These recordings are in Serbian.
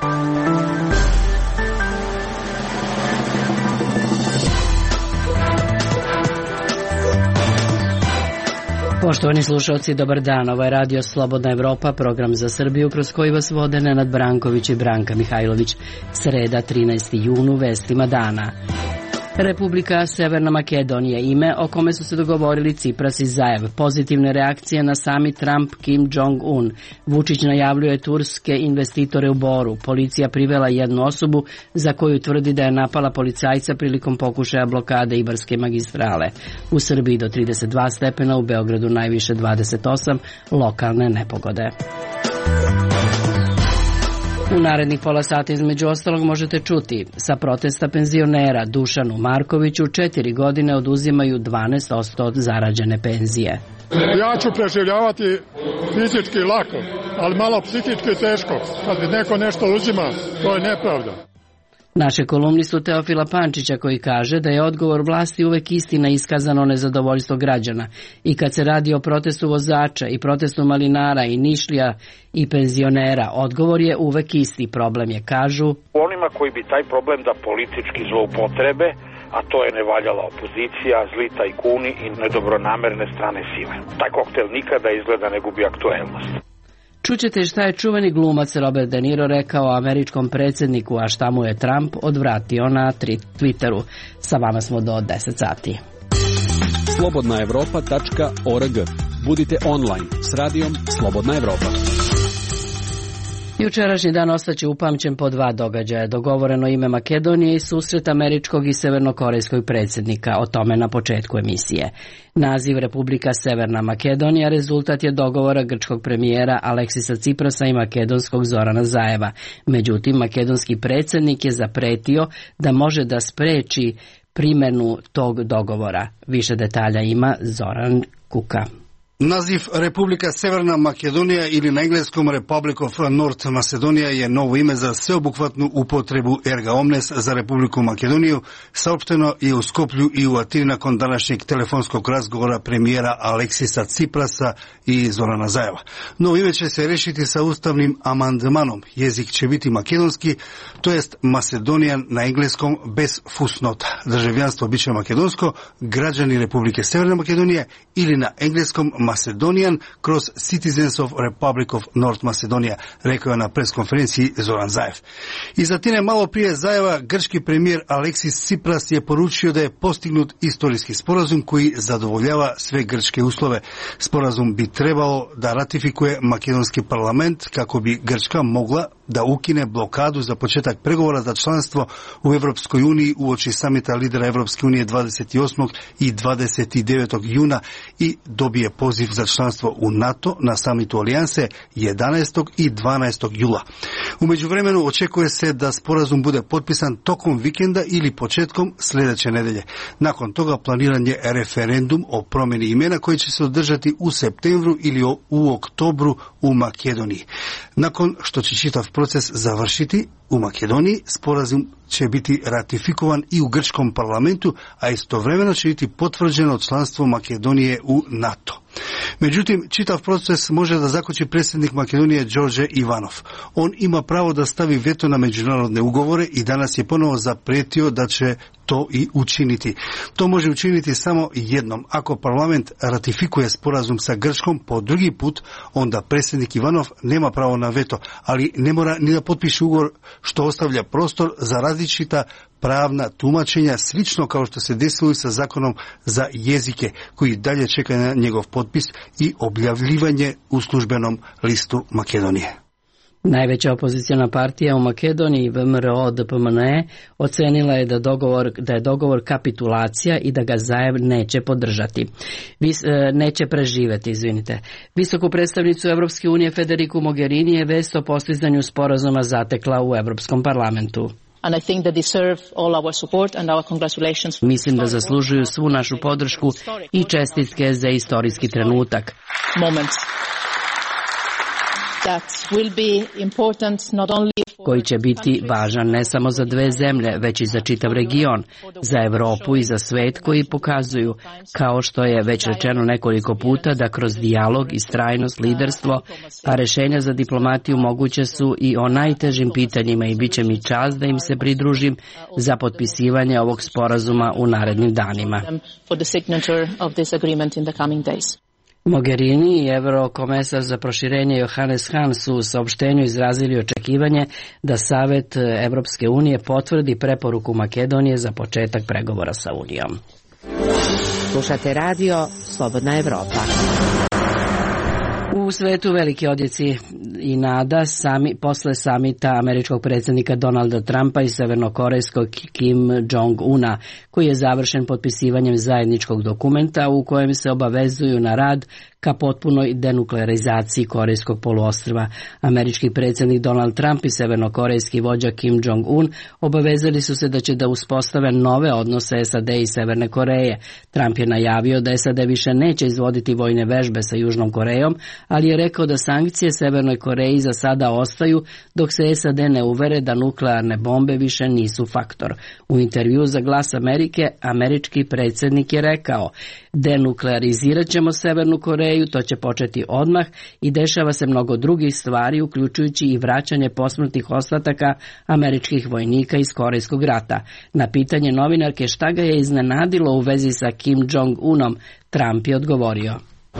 Poštovani slušalci, dobar dan. Ovo je Radio Slobodna Evropa, program za Srbiju kroz koji vas vode Nenad Branković i Branka Mihajlović. Sreda, 13. junu, vestima dana. Republika Severna Makedonija, ime o kome su se dogovorili Cipras i Zaev. Pozitivne reakcije na sami Trump, Kim Jong-un. Vučić najavljuje turske investitore u Boru. Policija privela jednu osobu za koju tvrdi da je napala policajca prilikom pokušaja blokade Ibarske magistrale. U Srbiji do 32 stepena, u Beogradu najviše 28, lokalne nepogode. U narednih pola sata između ostalog možete čuti: sa protesta penzionera Dušanu Markoviću 4 godine oduzimaju 12% od zarađene penzije. Ja ću preživljavati fizički lako, ali malo psihički teško. Kad mi neko nešto uzima, to je nepravda. Naše kolumnistu Teofila Pančića koji kaže da je odgovor vlasti uvek istina iskazano nezadovoljstvo građana. I kad se radi o protestu vozača i protestu malinara i Nišlija i penzionera, odgovor je uvek isti. Problem je, kažu, onima koji bi taj problem da politički zloupotrebe, a to je nevaljala opozicija, zli tajkuni i nedobronamerne strane sile. Taj koktel nikada izgleda ne gubi aktuelnost. Čućete šta je čuveni glumac Robert De Niro rekao američkom predsjedniku, a šta mu je Trump odvratio na Twitteru. Sa vama smo do 10 sati. slobodnaevropa.org. Budite online s radijom Slobodna Evropa. Jučerašnji dan ostaće upamćen po dva događaja: dogovoreno ime Makedonije i susret američkog i severnokorejskog predsjednika. O tome na početku emisije. Naziv Republika Severna Makedonija rezultat je dogovora grčkog premijera Aleksisa Ciprasa i makedonskog Zorana Zaeva. Međutim, makedonski predsjednik je zapretio da može da spreči primjenu tog dogovora. Više detalja ima Zoran Kuka. Naziv Republika Severna Makedonija ili na engleskom Republic of North Macedonia je novo ime za sveobuhvatnu upotrebu erga omnes za Republiku Makedoniju, saopšteno je u Skoplju i u Atini nakon današnjeg telefonskog razgovora premijera Aleksisa Ciprasa i Zorana Zaeva. Novo ime će se rešiti sa ustavnim amandmanom. Jezik će biti makedonski, to jest Macedonijan na engleskom bez fusnota. Državljanstvo biće makedonsko, građani Republike Severne Makedonije ili na engleskom Macedonian kroz Citizens of Republic of North Macedonia, rekao je na preskonferenciji Zoran Zaev. Iz Atine malo prije Zaeva, grčki premijer Aleksis Tsipras je poručio da je postignut istorijski sporazum koji zadovoljava sve grčke uslove. Sporazum bi trebao da ratifikuje makedonski parlament kako bi Grčka mogla da ukine blokadu za početak pregovora za članstvo u Evropskoj uniji uoči samita lidera Evropske unije 28. i 29. juna i dobije poziv za članstvo u NATO na samitu alijanse 11. i 12. jula. U međuvremenu očekuje se da sporazum bude potpisan tokom vikenda ili početkom sljedeće nedelje. Nakon toga planiran je referendum o promjeni imena koji će se održati u septembru ili u oktobru u Makedoniji. Nakon što će čitav proces završiti u Makedoniji, sporazum će biti ratifikovan i u grčkom parlamentu, a istovremeno će biti potvrđeno članstvo Makedonije u NATO. Međutim, čitav proces može da zakoči predsjednik Makedonije Đorđe Ivanov. On ima pravo da stavi veto na međunarodne ugovore i danas je ponovo zapretio da će to i učiniti. To može učiniti samo jednom. Ako parlament ratifikuje sporazum sa Grčkom po drugi put, onda predsjednik Ivanov nema pravo na veto, ali ne mora ni da potpiše ugovor, što ostavlja prostor za različita pravna tumačenja, slično kao što se desilo i sa zakonom za jezike, koji dalje čeka na njegov potpis i objavljivanje u službenom listu Makedonije. Najveća opozicijona partija u Makedoniji, VMRO-DPMNE, ocenila je da je dogovor kapitulacija i da ga Zaev neće podržati. Neće preživeti. Visoku predstavnicu Evropske unije Federiku Mogherini je vest o postizanju sporazuma zatekla u Evropskom parlamentu. Mislim da zaslužuju svu našu podršku i čestitke za istorijski trenutak. koji će biti važan ne samo za dve zemlje, već i za čitav region, za Evropu i za svet, koji pokazuju, kao što je već rečeno nekoliko puta, da kroz dijalog, istrajnost, liderstvo, a rešenja za diplomatiju moguće su i o najtežim pitanjima i bit će mi čast da im se pridružim za potpisivanje ovog sporazuma u narednim danima. Mogherini i eurokomesar za proširenje Johannes Hahn su u saopštenju izrazili očekivanje da Savet Evropske unije potvrdi preporuku Makedonije za početak pregovora sa Unijom. Slušate radio Slobodna Evropa. U svetu veliki odjeci i nada posle samita američkog predsjednika Donalda Trumpa i severnokorejskog Kim Jong-una, koji je završen potpisivanjem zajedničkog dokumenta u kojem se obavezuju na rad ka potpunoj denuklearizaciji Korejskog poluostrva. Američki predsjednik Donald Trump i severnokorejski vođa Kim Jong-un obavezali su se da će da uspostave nove odnose SAD i Severne Koreje. Trump je najavio da SAD više neće izvoditi vojne vežbe sa Južnom Korejom, ali je rekao da sankcije Severnoj Koreji za sada ostaju dok se SAD ne uvere da nuklearne bombe više nisu faktor. U intervju za Glas Amerike, američki predsjednik je rekao: denuklearizirat ćemo Severnu Koreju, to će početi odmah i dešava se mnogo drugih stvari, uključujući i vraćanje posmrtnih ostataka američkih vojnika iz Korejskog rata. Na pitanje novinarke šta ga je iznenadilo u vezi sa Kim Jong-unom, Trump je odgovorio: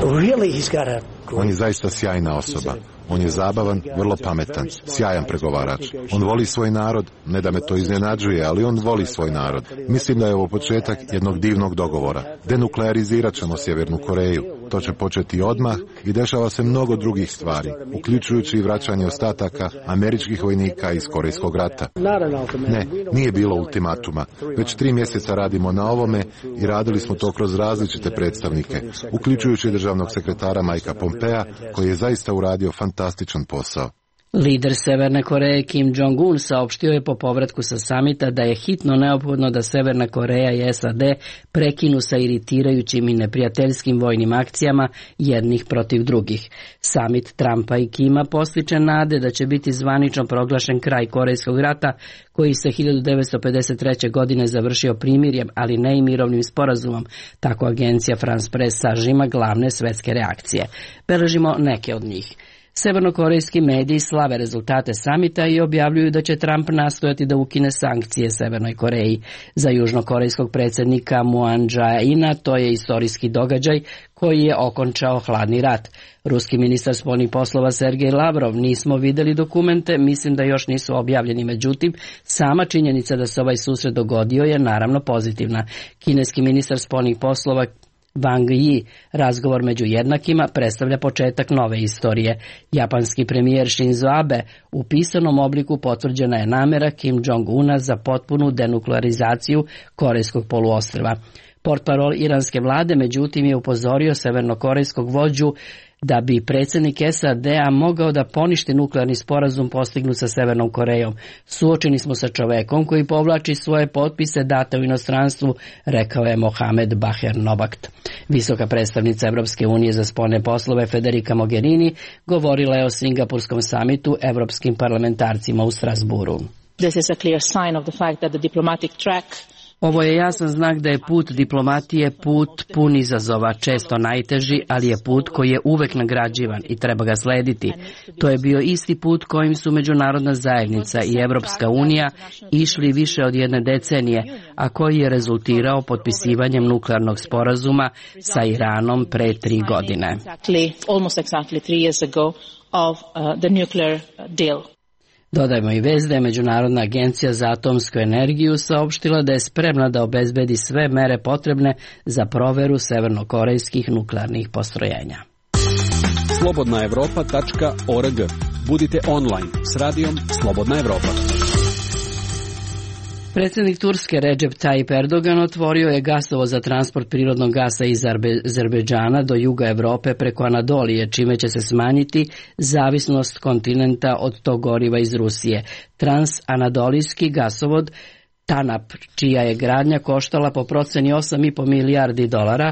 On je zaista sjajna osoba. On je zabavan, vrlo pametan, sjajan pregovarač. On voli svoj narod, ne da me to iznenađuje, ali on voli svoj narod. Mislim da je ovo početak jednog divnog dogovora. Denuklearizirat ćemo Sjevernu Koreju. To će početi odmah i dešava se mnogo drugih stvari, uključujući i vraćanje ostataka američkih vojnika iz Korejskog rata. Ne, nije bilo ultimatuma. Već 3 mjeseca radimo na ovome i radili smo to kroz različite predstavnike, uključujući državnog sekretara Mikea Pompea, koji je zaista uradio fantastičan posao. Lider Severne Koreje Kim Jong-un saopštio je po povratku sa samita da je hitno neophodno da Severna Koreja i SAD prekinu sa iritirajućim i neprijateljskim vojnim akcijama jednih protiv drugih. Samit Trumpa i Kima postiče nade da će biti zvanično proglašen kraj Korejskog rata, koji se 1953. godine završio primirjem, ali ne i mirovnim sporazumom. Tako agencija France Press sažima glavne svetske reakcije. Beležimo neke od njih. Severnokorejski mediji slave rezultate samita i objavljuju da će Trump nastojati da ukine sankcije Severnoj Koreji. Za južnokorejskog predsjednika Moon Jae-ina to je istorijski događaj koji je okončao hladni rat. Ruski ministar spoljnih poslova Sergej Lavrov: nismo vidjeli dokumente, mislim da još nisu objavljeni, međutim, sama činjenica da se ovaj susret dogodio je naravno pozitivna. Kineski ministar spoljnih poslova Wang Yi: razgovor među jednakima predstavlja početak nove istorije. Japanski premijer Shinzo Abe: u pisanom obliku potvrđena je namjera Kim Jong-una za potpunu denuklearizaciju Korejskog poluostrva. Portparol iranske vlade međutim je upozorio severnokorejskog vođu da bi predsjednik SAD-a mogao da poništi nuklearni sporazum postignut sa Severnom Korejom. Suočeni smo sa čovekom koji povlači svoje potpise date u inostranstvu, rekao je Mohamed Baher Novakt. Visoka predstavnica Evropske unije za spoljne poslove Federica Mogherini govorila je o Singapurskom samitu evropskim parlamentarcima u Strasburu. This is a clear sign of the fact that the diplomatic track Ovo je jasan znak da je put diplomatije put pun izazova, često najteži, ali je put koji je uvek nagrađivan i treba ga slediti. To je bio isti put kojim su međunarodna zajednica i Evropska unija išli više od 1 decenije, a koji je rezultirao potpisivanjem nuklearnog sporazuma sa Iranom pre 3 godine. Dodajmo i vest da je Međunarodna agencija za atomsku energiju saopštila da je spremna da obezbedi sve mere potrebne za proveru severnokorejskih nuklearnih postrojenja. slobodnaevropa.org. Budite online s radijom Slobodna Evropa. Predsjednik Turske Recep Tayyip Erdogan otvorio je gasovod za transport prirodnog gasa iz Azerbejdžana do juga Evrope preko Anadolije, čime će se smanjiti zavisnost kontinenta od tog goriva iz Rusije. Transanadolijski gasovod TANAP, čija je gradnja koštala po proceni $8,5 milijardi,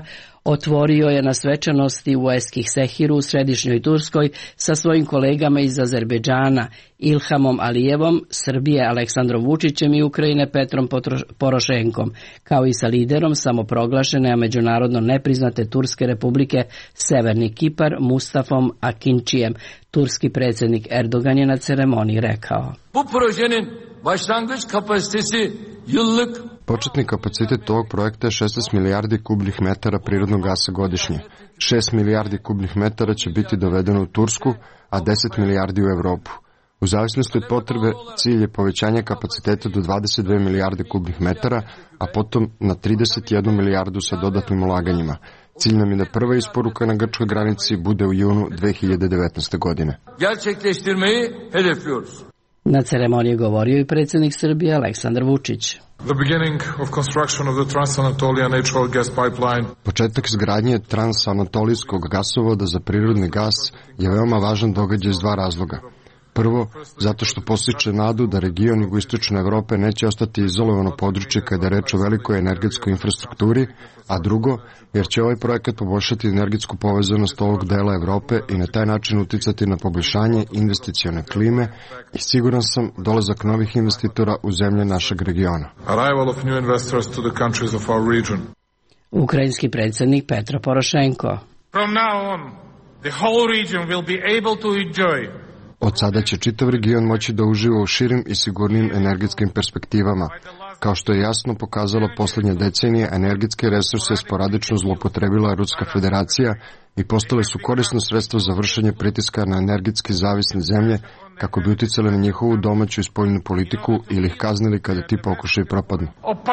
Otvorio je na svečanosti u Eskih Sehiru u središnjoj Turskoj sa svojim kolegama iz Azerbejdžana, Ilhamom Alijevom, Srbije Aleksandrom Vučićem i Ukrajine Petrom Porošenkom, kao i sa liderom samoproglašene, a međunarodno nepriznate Turske republike Severni Kipar Mustafom Akinčijem. Turski predsjednik Erdogan je na ceremoniji rekao: Bu projenin başlangıç kapasitesi yıllık. Početni kapacitet ovog projekta je 16 milijardi kubnih metara prirodnog gasa godišnje. 6 milijardi kubnih metara će biti dovedeno u Tursku, a 10 milijardi u Evropu. U zavisnosti od potrebe, cilj je povećanje kapaciteta do 22 milijarde kubnih metara, a potom na 31 milijardu sa dodatnim ulaganjima. Cilj nam je da prva isporuka na grčkoj granici bude u junu 2019. godine. Gerçekleştirmeyi hedefliyoruz. Na ceremoniji govorio i predsjednik Srbije Aleksandar Vučić. The beginning of construction of the Trans-Anatolian natural gas pipeline. Početak izgradnje transanatolijskog gasovoda za prirodni gas je veoma važan događaj iz dva razloga. Prvo, zato što podstiče nadu da region jugoistočne Evrope neće ostati izolovano područje kada je reč o velikoj energetskoj infrastrukturi, a drugo, jer će ovaj projekat poboljšati energetsku povezanost ovog dela Evrope i na taj način uticati na poboljšanje investicione klime i siguran sam dolazak novih investitora u zemlje našeg regiona. Arrival of new investors to the countries of our region. Ukrajinski predsjednik Petro Porošenko. From now on, the whole region will be able to enjoy. Od sada će čitav region moći da uživa u širim i sigurnim energetskim perspektivama. Kao što je jasno pokazala poslednje decenije, energetske resurse sporadično zloupotrebila Ruska federacija i postale su korisno sredstvo za vršenje pritiska na energetski zavisne zemlje kako bi uticale na njihovu domaću i spoljnu politiku ili ih kaznili kada ti pokušaju propadnu.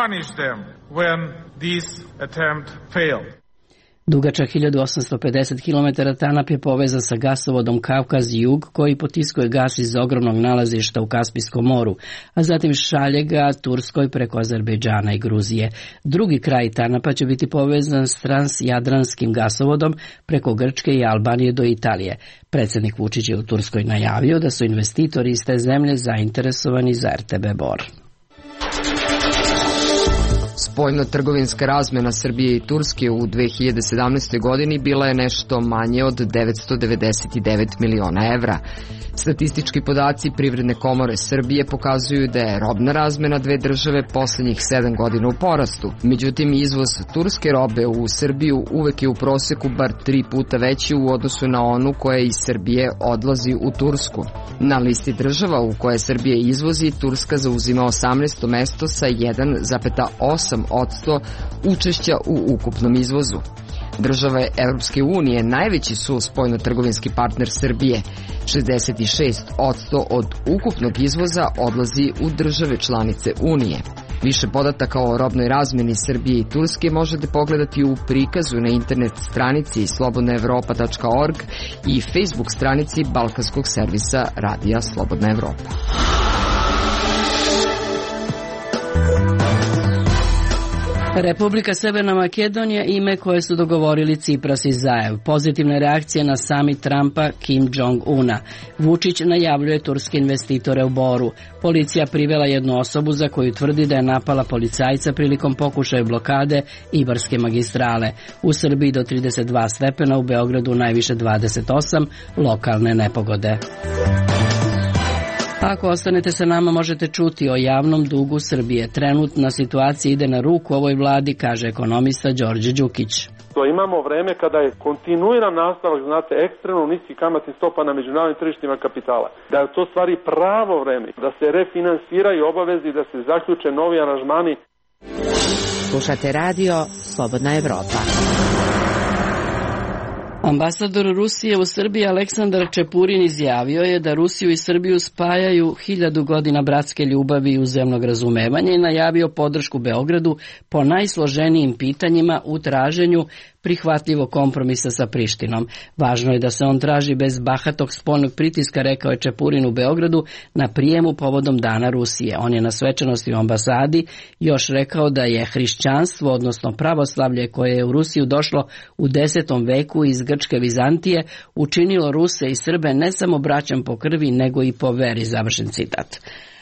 Dugačak 1850 km Tanap je povezan sa gasovodom Kavkaz-Jug koji potiskuje gas iz ogromnog nalazišta u Kaspijskom moru, a zatim šalje ga Turskoj preko Azerbejdžana i Gruzije. Drugi kraj Tanapa će biti povezan s transjadranskim gasovodom preko Grčke i Albanije do Italije. Predsjednik Vučić je u Turskoj najavio da su investitori iz te zemlje zainteresovani za RTB Bor. Spoljno-trgovinska razmena Srbije i Turske u 2017. godini bila je nešto manje od 999 miliona evra. Statistički podaci Privredne komore Srbije pokazuju da je robna razmena dve države poslednjih 7 godina u porastu. Međutim, izvoz turske robe u Srbiju uvek je u proseku bar 3 puta veći u odnosu na onu koja iz Srbije odlazi u Tursku. Na listi država u koje Srbije izvozi, Turska zauzima 18. mesto sa 1,8% učešća u ukupnom izvozu. Države Evropske unije najveći su spoljno-trgovinski partner Srbije. 66% od ukupnog izvoza odlazi u države članice Unije. Više podataka o robnoj razmeni Srbije i Turske možete pogledati u prikazu na internet stranici slobodnaevropa.org i Facebook stranici balkanskog servisa Radija Slobodna Evropa. Republika Severna Makedonija, ime koje su dogovorili Cipras i Zaev. Pozitivne reakcije na samit Trumpa Kim Jong-una. Vučić najavljuje turske investitore u Boru. Policija privela jednu osobu za koju tvrdi da je napala policajca prilikom pokušaja blokade Ibarske magistrale. U Srbiji do 32 stepena, u Beogradu najviše 28, lokalne nepogode. Ako ostanete sa nama, možete čuti o javnom dugu Srbije. Trenutna situacija ide na ruku ovoj vladi, kaže ekonomista Đorđe Đukić. To imamo vreme kada je kontinuiran nastavak, znate, ekstremno niskih kamatnih stopa na međunarodnim tržištima kapitala. Da je to stvari pravo vreme, da se refinansiraju obavezi, da se zaključe novi aranžmani. Slušate radio Slobodna Evropa. Ambasador Rusije u Srbiji Aleksandar Čepurin izjavio je da Rusiju i Srbiju spajaju 1000 godina bratske ljubavi i uzajamnog razumevanja i najavio podršku Beogradu po najsloženijim pitanjima u traženju prihvatljivog kompromisa sa Prištinom. Važno je da se on traži bez bahatog spoljnog pritiska, rekao je Čepurin u Beogradu na prijemu povodom Dana Rusije. On je na svečanosti u ambasadi još rekao da je hrišćanstvo, odnosno pravoslavlje koje je u Rusiju došlo u 10. veku iz Grčke Vizantije, učinilo Ruse i Srbe ne samo braćom po krvi, nego i po veri, završen citat.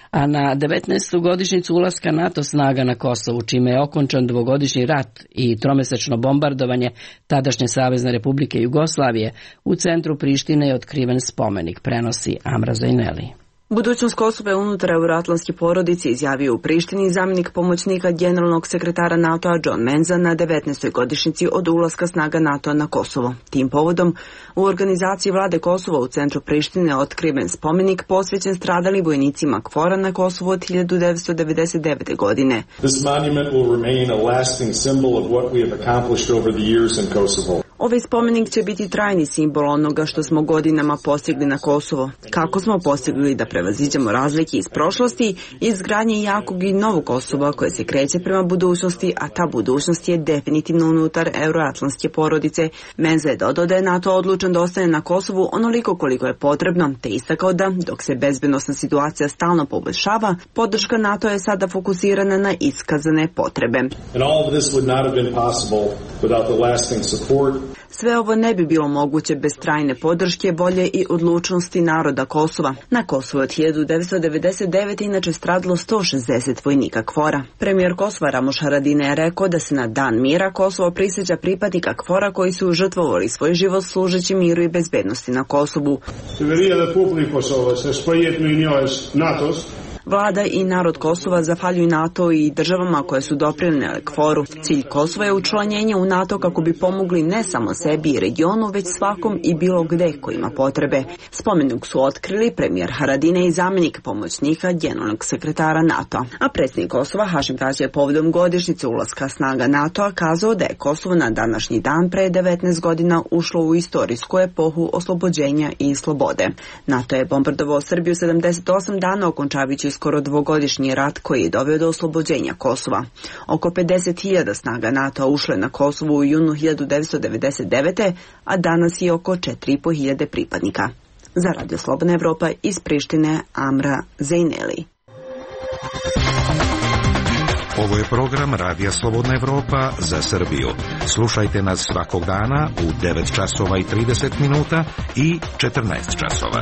A na 19. godišnjicu ulaska NATO snaga na Kosovu, čime je okončan dvogodišnji rat i tromesečno bombardovanje tadašnje Savezne Republike Jugoslavije, u centru Prištine je otkriven spomenik, prenosi Amra Zajneli. Budućnost Kosova je unutar euroatlantske porodice, izjavio u Prištini zamjenik pomoćnika generalnog sekretara NATO-a John Menza na 19. godišnjici od ulaska snaga NATO-a na Kosovo. Tim povodom u organizaciji vlade Kosova u centru Prištine je otkriven spomenik posvećen stradalim vojnicima KFOR-a na Kosovu od 1999. godine. This monument will remain a lasting symbol of what we have accomplished over the years in Kosovo. Ovaj spomenik će biti trajni simbol onoga što smo godinama postigli na Kosovo. Kako smo postigli da prevaziđemo razlike iz prošlosti i izgradnje jakog i novog Kosova koje se kreće prema budućnosti, a ta budućnost je definitivno unutar euroatlantske porodice. Menza je dodao da je NATO odlučan da ostane na Kosovu onoliko koliko je potrebno, te istakao da, dok se bezbednosna situacija stalno poboljšava, podrška NATO je sada fokusirana na iskazane potrebe. And all of this would not have been possible without the lasting support. Sve ovo ne bi bilo moguće bez trajne podrške, volje i odlučnosti naroda Kosova. Na Kosovu od 1999. inače stradalo 160 vojnika KFOR-a. Premijer Kosova Ramuš Haradinaj je rekao da se na dan mira Kosovo prisjeća pripadnika KFOR-a koji su žrtvovali svoj život služeći miru i bezbednosti na Kosovu. Vlada i narod Kosova zahvaljuju NATO i državama koje su doprinijele KFOR-u. Cilj Kosova je učlanjenje u NATO kako bi pomogli ne samo sebi i regionu, već svakom i bilo gde ko ima potrebe. Spomenik su otkrili premijer Haradinaj i zamjenik pomoćnika generalnog sekretara NATO-a. A predsjednik Kosova Hašim Tači je povodom godišnjice ulaska snaga NATO-a kazao da je Kosovo na današnji dan pre 19 godina ušlo u istorijsku epohu oslobođenja i slobode. NATO je bombardovao Srbiju 78 dana, okončavajući skoro dvogodišnji rat koji je doveo do oslobođenja Kosova. Oko 50.000 snaga NATO-a ušlo je na Kosovo u junu 1999. a danas je oko 4.500 pripadnika. Za Radio Slobodna Evropa iz Prištine, Amra Zajneli. Ovo je program Radija Slobodna Evropa za Srbiju. Slušajte nas svakog dana u 9 časova i 30 minuta i 14 časova.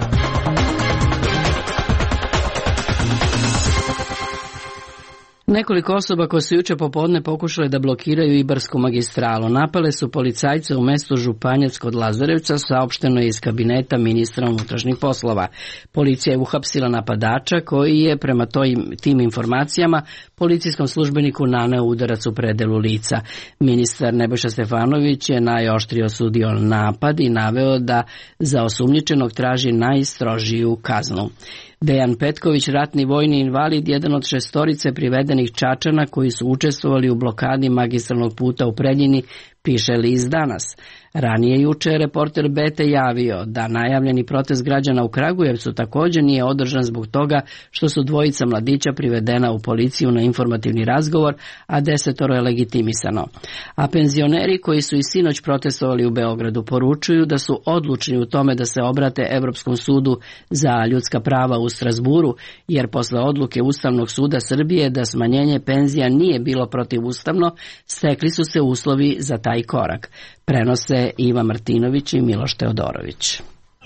Nekoliko osoba koje su juče popodne pokušale da blokiraju Ibarsku magistralu napale su policajce u mestu Županjac kod Lazarevca, saopšteno je iz kabineta ministra unutrašnjih poslova. Policija je uhapsila napadača koji je prema tim informacijama policijskom službeniku naneo udarac u predelu lica. Ministar Nebojša Stefanović je najoštrije osudio napad i naveo da za osumnjičenog traži najstrožiju kaznu. Dejan Petković, ratni vojni invalid, jedan od 6 privedenih Čačana koji su učestvovali u blokadi magistralnog puta u Preljini, piše list Danas. Ranije juče je reporter BT javio da najavljeni protest građana u Kragujevcu također nije održan zbog toga što su 2 mladića privedena u policiju na informativni razgovor, a 10 je legitimisano. A penzioneri koji su i sinoć protestovali u Beogradu poručuju da su odlučni u tome da se obrate Evropskom sudu za ljudska prava u Strasburu, jer posle odluke Ustavnog suda Srbije da smanjenje penzija nije bilo protivustavno, stekli su se uslovi za taj korak. Prenose Iva Martinović i Miloš Teodorović.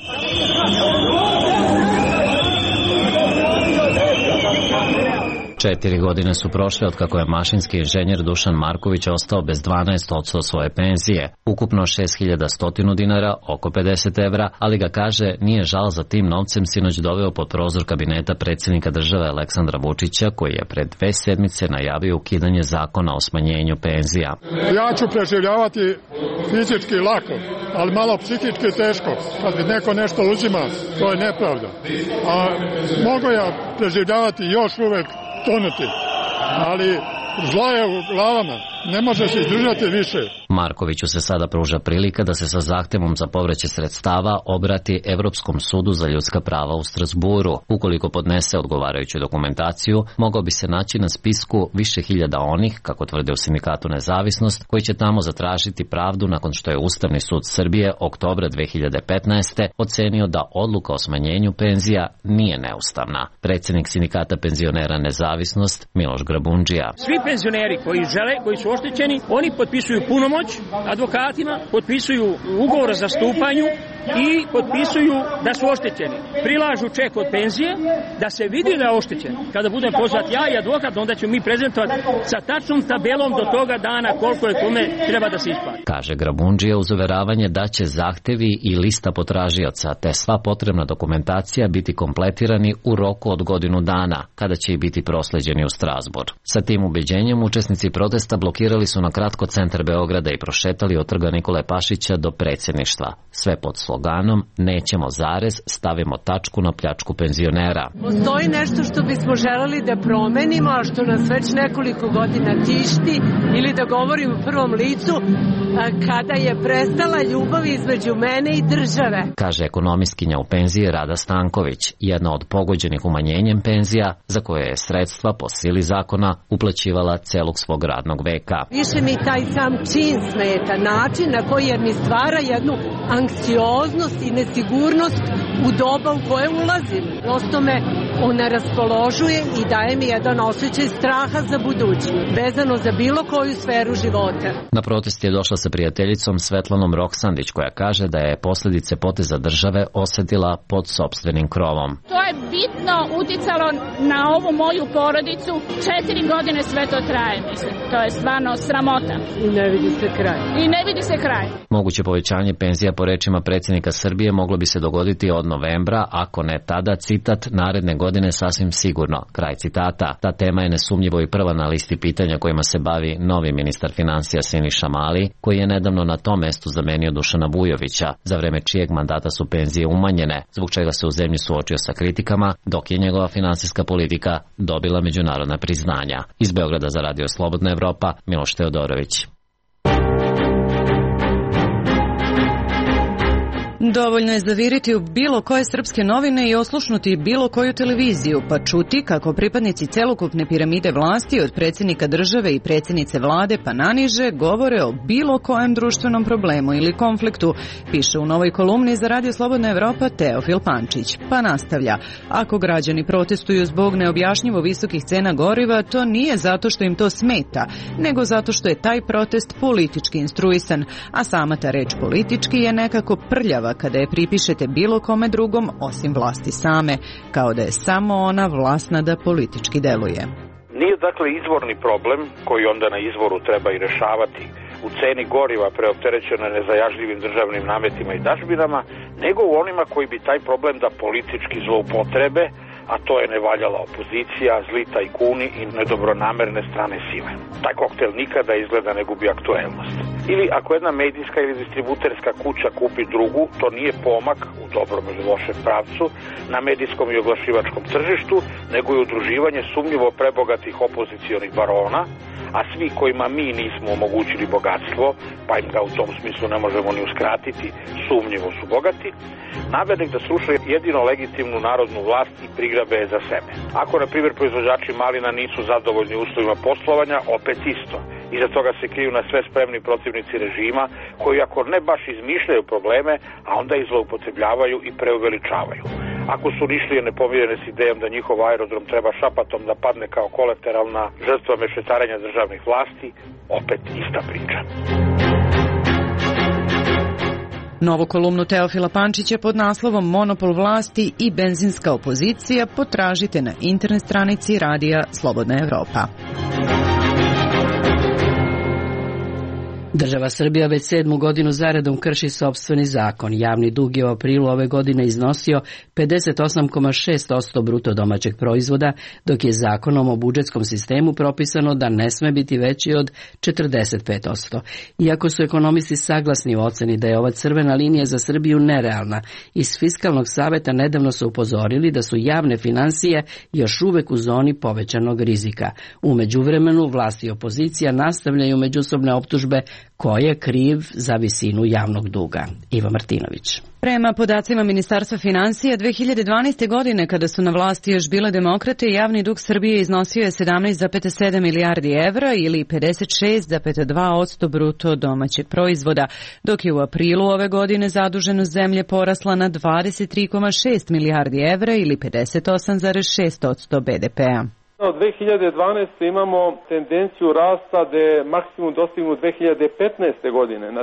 Četiri godine su prošle od kako je mašinski inženjer Dušan Marković ostao bez 12% svoje penzije. Ukupno 6.100 dinara, oko 50 evra, ali ga kaže nije žal za tim novcem sinoć doveo pod prozor kabineta predsjednika države Aleksandra Vučića, koji je pred 2 sedmice najavio ukidanje zakona o smanjenju penzija. Ja ću preživljavati fizički lako, ali malo psihički teško. Kad mi neko nešto uzima, to je nepravda. A mogu ja preživljavati još uvek tonuti, ali zla je u glavama, ne može se izdržati više. Markoviću se sada pruža prilika da se sa zahtevom za povraćaj sredstava obrati Evropskom sudu za ljudska prava u Strasburu. Ukoliko podnese odgovarajuću dokumentaciju, mogao bi se naći na spisku više hiljada onih, kako tvrde u sindikatu Nezavisnost, koji će tamo zatražiti pravdu nakon što je Ustavni sud Srbije oktobra 2015. ocenio da odluka o smanjenju penzija nije neustavna. Predsjednik sindikata penzionera Nezavisnost Miloš Grabundžija. Svi penzioneri koji žele, koji su oštećeni, oni potpisuju punomoć advokatima, potpisuju ugovor o zastupanju i potpisuju da su oštećeni. Prilažu ček od penzije da se vidi da je oštećen. Kada budem pozvat ja i advokat, onda ću mi prezentovati sa tačnom tabelom do toga dana koliko je kome treba da se isplati. Kaže Grabundžija uz uveravanje da će zahtevi i lista potražioca te sva potrebna dokumentacija biti kompletirani u roku od godinu dana, kada će i biti prosleđeni u Strazbur. Sa tim ubeđenjem učesnici protesta blokirali su na kratko centar Beograda i prošetali od trga Nikole Pašića do predsjedništva. Sve pod sloganom "Nećemo zarez, stavimo tačku na pljačku penzionera". Postoji nešto što bismo želeli da promenimo, a što nas već nekoliko godina tišti, ili da govorim u prvom licu, kada je prestala ljubav između mene i države. Kaže ekonomistkinja u penziji Rada Stanković, jedna od pogođenih umanjenjem penzija, za koje je sredstva po sili zakona uplaćivala celog svog radnog veka. Više mi taj sam čin smeta, način na koji mi stvara jednu anksioznost i nesigurnost u doba u koje ulazim. Prosto me oneraspoložuje i daje mi jedan osjećaj straha za budućnost, vezano za bilo koju sferu života. Na protest je došla sa prijateljicom Svetlanom Roksandić, koja kaže da je posljedice poteza države osetila pod sopstvenim krovom. To je bitno uticalo na ovu moju porodicu. 4 godine sve to traje, mislim. To je stvarno sramota. I ne vidi se kraj. Moguće povećanje penzija po rečima predsjednika Srbije moglo bi se dogoditi od novembra, ako ne tada, citat, naredne godine sasvim sigurno, kraj citata. Ta tema je nesumnjivo i prva na listi pitanja kojima se bavi novi ministar financija Siniša Mali, koji je nedavno na tom mestu zamenio Dušana Vujovića, za vreme čijeg mandata su penzije umanjene, zbog čega se u zemlji suočio sa kritikama, dok je njegova finansijska politika dobila međunarodna priznanja. Iz Beograda za Radio Slobodna Evropa, Miloš Teodorović. Dovoljno je zaviriti u bilo koje srpske novine i oslušnuti bilo koju televiziju, pa čuti kako pripadnici celokupne piramide vlasti od predsjednika države i predsjednice vlade pa naniže govore o bilo kojem društvenom problemu ili konfliktu, piše u novoj kolumni za Radio Slobodna Evropa Teofil Pančić. Pa nastavlja, ako građani protestuju zbog neobjašnjivo visokih cena goriva, to nije zato što im to smeta, nego zato što je taj protest politički instruisan, a sama ta reč politički je nekako prljava kada je pripišete bilo kome drugom osim vlasti same, kao da je samo ona vlasna da politički deluje. Nije dakle izvorni problem koji onda na izvoru treba i rešavati u ceni goriva preopterećena nezajažljivim državnim nametima i dažbinama, nego u onima koji bi taj problem da politički zloupotrebe, a to je nevaljala opozicija, zli tajkuni i nedobronamerne strane sile. Taj koktel nikada izgleda ne gubi aktuelnost. Ili ako jedna medijska ili distributerska kuća kupi drugu, to nije pomak u dobrom ili lošem pravcu na medijskom i oglašivačkom tržištu, nego je udruživanje sumnjivo prebogatih opozicionih barona, a svi kojima mi nismo omogućili bogatstvo, pa im ga u tom smislu ne možemo ni uskratiti, sumnjivo su bogati, navedek da sruše jedino legitimnu narodnu vlast i prigrabe je za sebe. Ako, na primjer, proizvođači malina nisu zadovoljni uslovima poslovanja, opet isto. Iza toga se kriju na sve spremni protivnici režima, koji ako ne baš izmišljaju probleme, a onda ih zloupotrebljavaju i preuveličavaju. Ako su nišlije nepomirene s idejom da njihov aerodrom treba šapatom da padne kao kolateralna žrtva mešetarenja državnih vlasti, opet ista priča. Novu kolumnu Teofila Pančića pod naslovom Monopol vlasti i benzinska opozicija potražite na internet stranici Radija Slobodna Evropa. Država Srbija već 7. godinu zaredom krši sopstveni zakon. Javni dug je u aprilu ove godine iznosio 58,6% bruto domaćeg proizvoda, dok je zakonom o budžetskom sistemu propisano da ne sme biti veći od 45%. Iako su ekonomisti saglasni u oceni da je ova crvena linija za Srbiju nerealna, iz Fiskalnog saveta nedavno su upozorili da su javne finansije još uvek u zoni povećanog rizika. U međuvremenu vlast i opozicija nastavljaju međusobne optužbe ko je kriv za visinu javnog duga. Iva Martinović. Prema podacima Ministarstva finansija, 2012. godine, kada su na vlasti još bile demokrate, javni dug Srbije iznosio je 17,7 milijardi evra ili 56,2% bruto domaćeg proizvoda, dok je u aprilu ove godine zaduženost zemlje porasla na 23,6 milijardi evra ili 58,6% BDP-a. Od 2012. imamo tendenciju rasta da je maksimum dostignut 2015. godine na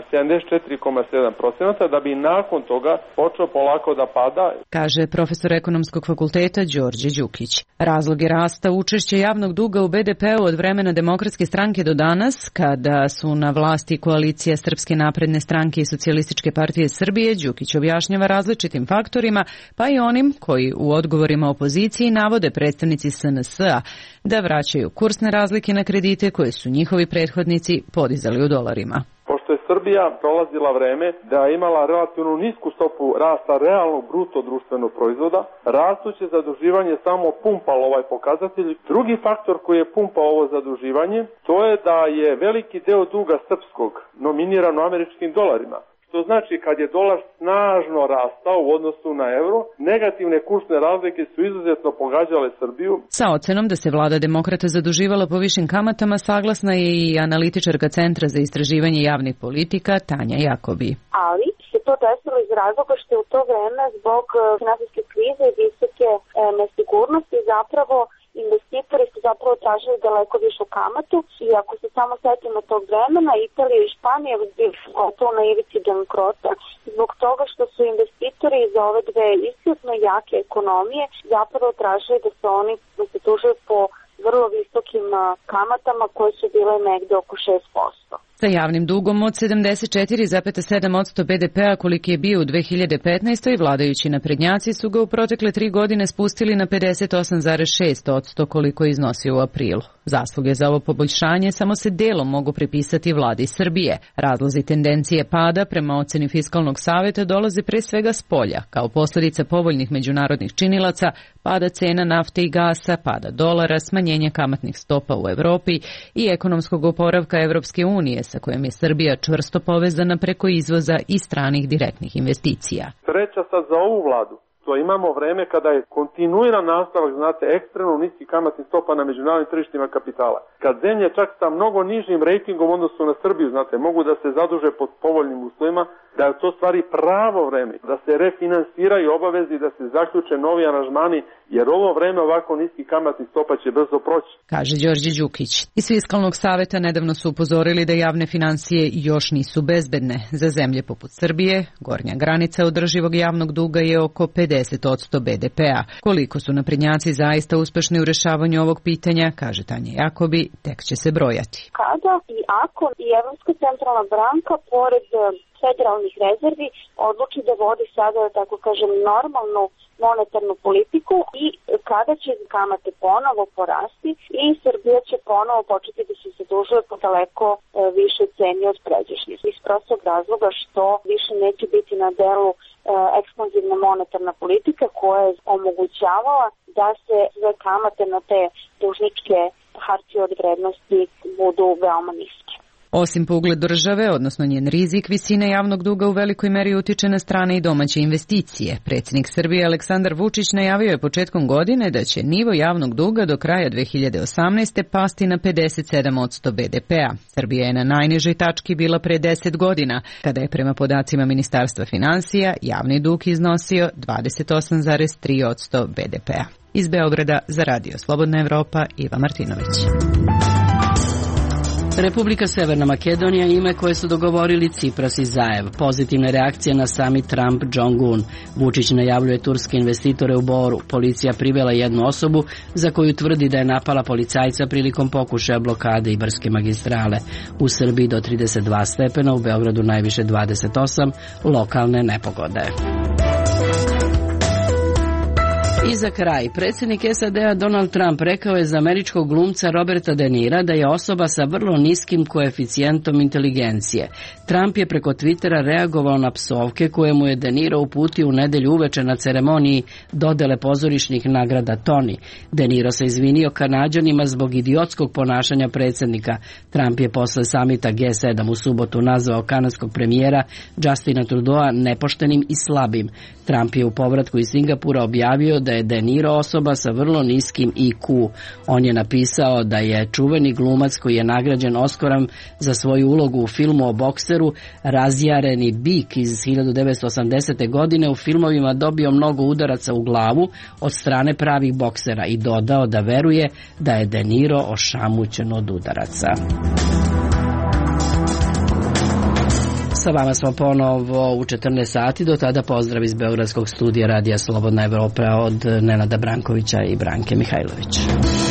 74,7%, da bi nakon toga počeo polako da pada. Kaže profesor ekonomskog fakulteta Đorđe Đukić. Razloge rasta učešća javnog duga u BDP-u od vremena Demokratske stranke do danas, kada su na vlasti koalicija Srpske napredne stranke i Socijalističke partije Srbije, Đukić objašnjava različitim faktorima, pa i onim koji u odgovorima opoziciji navode predstavnici SNS-a da vraćaju kursne razlike na kredite koje su njihovi prethodnici podizali u dolarima. Pošto je Srbija prolazila vreme da je imala relativno nisku stopu rasta realnog bruto društvenog proizvoda, rastuće zaduživanje samo pumpalo ovaj pokazatelj. Drugi faktor koji je pumpao ovo zaduživanje, to je da je veliki deo duga srpskog nominiran u američkim dolarima. To znači kad je dolar snažno rastao u odnosu na euro, negativne kursne razlike su izuzetno pogađale Srbiju. Sa ocenom da se vlada demokrata zaduživala po višim kamatama saglasna je i analitičarka Centra za istraživanje javnih politika Tanja Jakobi. Ali se to desilo iz razloga što je u to vreme zbog finansijske krize i visoke nesigurnosti zapravo investitori su zapravo tražili daleko višu kamatu i ako se samo setimo tog vremena, Italija i Španija gotovo na ivici bankrota zbog toga što su investitori iz ove dve izuzetno jake ekonomije zapravo tražili da se oni zadužuju po vrlo visokim kamatama koje su bile negde oko 6%. Sa javnim dugom od 74,7% BDP-a koliki je bio u 2015. vladajući naprednjaci su ga u protekle 3 godine spustili na 58,6% koliko je iznosio u aprilu. Zasluge za ovo poboljšanje samo se delom mogu pripisati vladi Srbije. Razlozi tendencije pada prema oceni Fiskalnog saveta dolaze pre svega s polja, kao posljedica povoljnih međunarodnih činilaca, pada cena nafte i gasa, pada dolara, smanjenja kamatnih stopa u Evropi i ekonomskog oporavka Evropske unije, sa kojom je Srbija čvrsto povezana preko izvoza i stranih direktnih investicija. Sreća sad za ovu vladu. To imamo vreme kada je kontinuiran nastavak, znate, ekstremno niski kamatnih stopa na međunarodnim tržištima kapitala. Kad zemlje čak sa mnogo nižim rejtingom odnosu na Srbiju, znate, mogu da se zaduže pod povoljnim uslovima, da je to stvari pravo vreme, da se refinansiraju obavezi, da se zaključe novi aranžmani, jer ovo vreme ovako niski kamatnih stopa će brzo proći. Kaže Đorđe Đukić. Iz Fiskalnog saveta nedavno su upozorili da javne finansije još nisu bezbedne. Za zemlje poput Srbije, gornja granica održivog javnog duga je oko 50% BDP-a. Koliko su naprednjaci zaista uspešni u rešavanju ovog pitanja, kaže Tanja Jakobi, tek će se brojati. Kada i ako i Evropska centralna banka pored federalnih rezervi odluči da vodi sada, tako kažem, normalnu monetarnu politiku i kada će kamate ponovo porasti i Srbija će ponovo početi da se zadužuje po daleko više ceni od pređašnjih. Iz prostog razloga što više neće biti na delu ekspanzivna monetarna politika koja je omogućavala da se sve kamate na te dužničke hartije od vrednosti budu veoma niske. Osim po ugled države, odnosno njen rizik, visina javnog duga u velikoj meri utiče na strane i domaće investicije. Predsjednik Srbije Aleksandar Vučić najavio je početkom godine da će nivo javnog duga do kraja 2018. pasti na 57% BDP-a. Srbija je na najnižoj tački bila pre 10 godina, kada je prema podacima Ministarstva finansija javni dug iznosio 28,3% BDP-a. Iz Beograda za Radio Slobodna Evropa, Iva Martinović. Republika Severna Makedonija ime koje su dogovorili Cipras i Zaev. Pozitivne reakcije na summit Trump-Jong-un. Vučić najavljuje turske investitore u Boru. Policija privela jednu osobu za koju tvrdi da je napala policajca prilikom pokušaja blokade Ibarske magistrale. U Srbiji do 32 stepena, u Beogradu najviše 28, lokalne nepogode. I za kraj, predsjednik SAD-a Donald Trump rekao je za američkog glumca Roberta De Nira da je osoba sa vrlo niskim koeficijentom inteligencije. Trump je preko Twittera reagovao na psovke koje mu je De Niro uputio u nedelju uveče na ceremoniji dodele pozorišnih nagrada Tony. De Niro se izvinio Kanađanima zbog idiotskog ponašanja predsjednika. Trump je posle samita G7 u subotu nazvao kanadskog premijera Justina Trudeau nepoštenim i slabim. Trump je u povratku iz Singapura objavio da je De Niro osoba sa vrlo niskim IQ. On je napisao da je čuveni glumac koji je nagrađen Oskarom za svoju ulogu u filmu o bokseru Razjareni bik iz 1980. godine u filmovima dobio mnogo udaraca u glavu od strane pravih boksera i dodao da veruje da je De Niro ošamućen od udaraca. Sa vama smo ponovo u 14 sati, do tada pozdrav iz Beogradskog studija Radija Slobodna Evropa od Nenada Brankovića i Branke Mihajlović.